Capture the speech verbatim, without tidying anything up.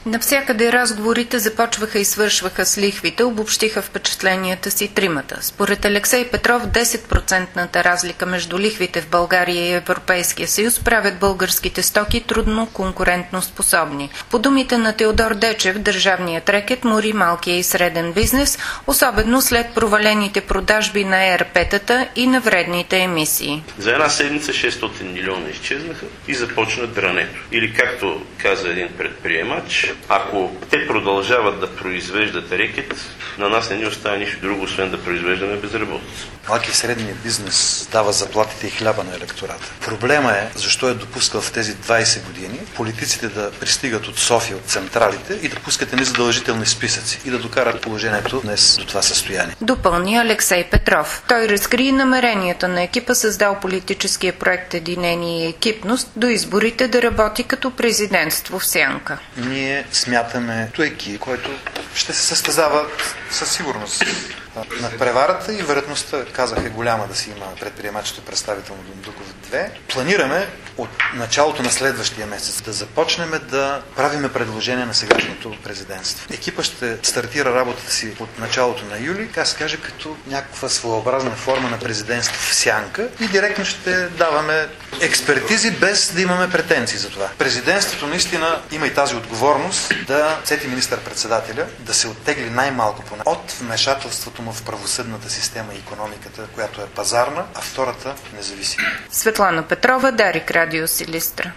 Навсякъде разговорите започваха и свършваха с лихвите, обобщиха впечатленията си тримата. Според Алексей Петров, десет процента разлика между лихвите в България и Европейския съюз правят българските стоки трудно конкурентно способни. По думите на Теодор Дечев, държавният рекет мори малкия и среден бизнес, особено след провалените продажби на Е Ер Пе-тата и на вредните емисии. За една седмица шестстотин милиона изчезнаха и започна дрането. Или както каза един предприемач, ако те продължават да произвеждат рекет, на нас не ни остава нищо друго, освен да произвеждаме безработица. Малки и средния бизнес дава заплатите и хляба на електората. Проблема е, защо е допускал в тези двайсет години политиците да пристигат от София, от централите и да пускат едни задължителни списъци и да докарат положението днес до това състояние. Допълни Алексей Петров. Той разкри намеренията на екипа, създал политическия проект Единение и екипност, до изборите да работи като президентство в сянка. Ние смятаме то екип, който ще се състезава със сигурност на преварата и вероятността, казах, е голяма да си има предприемачето представително Дондуков две. Планираме от началото на следващия месец да започнем да правиме предложения на сегашното президентство. Екипа ще стартира работата си от началото на юли, така се каже, като някаква своеобразна форма на президентство в сянка и директно ще даваме експертизи без да имаме претенции за това. Президентството наистина има и тази отговорност да сети министър-председателя да се оттегли най-малко поне от вмешателството му в правосъдната система и икономиката, която е пазарна, а втората независима. Светлана Петрова, Дарик, Радио Силистра.